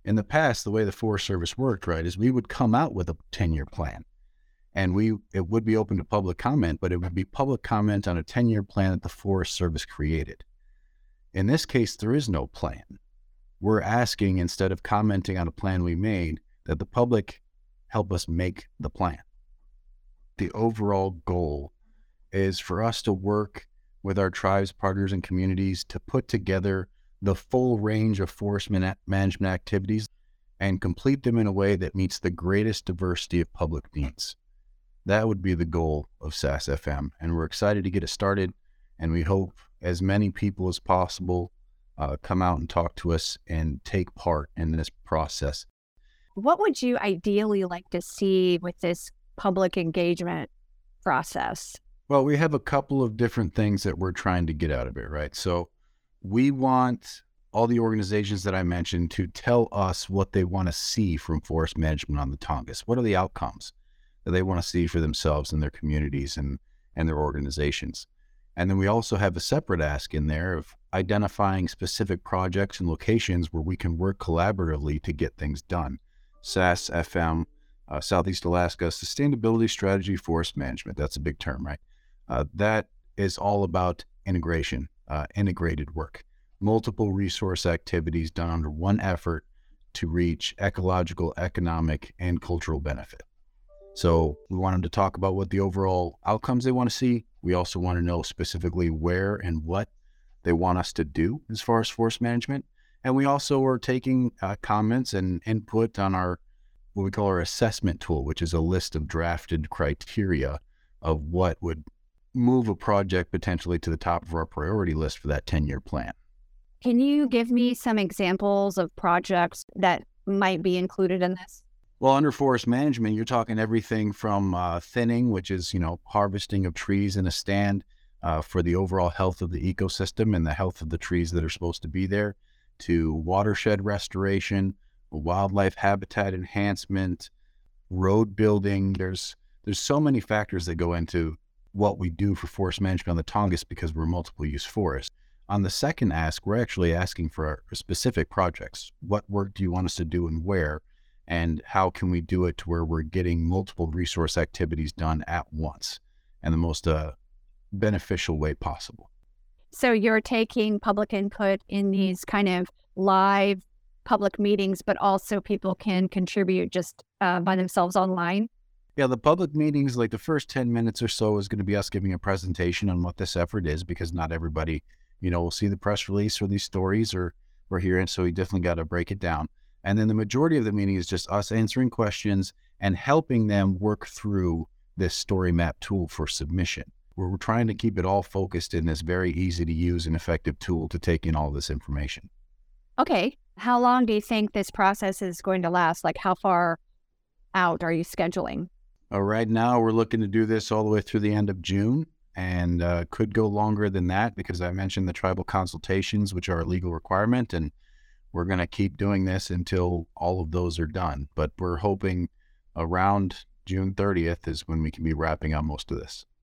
In the past, the way the Forest Service worked, right, is we would come out with a 10-year plan, and it would be open to public comment, but it would be public comment on a 10-year plan that the Forest Service created. In this case, there is no plan. We're asking, instead of commenting on a plan we made, that the public help us make the plan. The overall goal is for us to work with our tribes, partners, and communities to put together the full range of forest management activities and complete them in a way that meets the greatest diversity of public needs. That would be the goal of SAS-FM, and we're excited to get it started, and we hope as many people as possible come out and talk to us and take part in this process. What would you ideally like to see with this public engagement process? Well, we have a couple of different things that we're trying to get out of it, right? So we want all the organizations that I mentioned to tell us what they want to see from forest management on the Tongass. What are the outcomes that they want to see for themselves and their communities and their organizations? And then we also have a separate ask in there of identifying specific projects and locations where we can work collaboratively to get things done. SAS-FM, Southeast Alaska Sustainability Strategy Forest Management. That's a big term, right? That is all about integration, integrated work, multiple resource activities done under one effort to reach ecological, economic, and cultural benefit. So we want them to talk about what the overall outcomes they want to see. We also want to know specifically where and what they want us to do as far as forest management. And we also are taking comments and input on our, what we call our assessment tool, which is a list of drafted criteria of what would move a project potentially to the top of our priority list for that 10-year plan. Can you give me some examples of projects that might be included in this? Well, under forest management, you're talking everything from thinning, which is, harvesting of trees in a stand for the overall health of the ecosystem and the health of the trees that are supposed to be there, to watershed restoration, wildlife habitat enhancement, road building. There's so many factors that go into what we do for forest management on the Tongass because we're multiple use forest. On the second ask, we're actually asking for specific projects. What work do you want us to do and where? And how can we do it to where we're getting multiple resource activities done at once and the most beneficial way possible? So you're taking public input in these kind of live public meetings, but also people can contribute just by themselves online? Yeah, the public meetings, like the first 10 minutes or so is going to be us giving a presentation on what this effort is, because not everybody, will see the press release or these stories or we're hearing, so we definitely got to break it down. And then the majority of the meeting is just us answering questions and helping them work through this story map tool for submission. We're trying to keep it all focused in this very easy to use and effective tool to take in all this information. Okay. How long do you think this process is going to last? Like, how far out are you scheduling? Right now, we're looking to do this all the way through the end of June, and could go longer than that because I mentioned the tribal consultations, which are a legal requirement, and we're going to keep doing this until all of those are done. But we're hoping around June 30th is when we can be wrapping up most of this.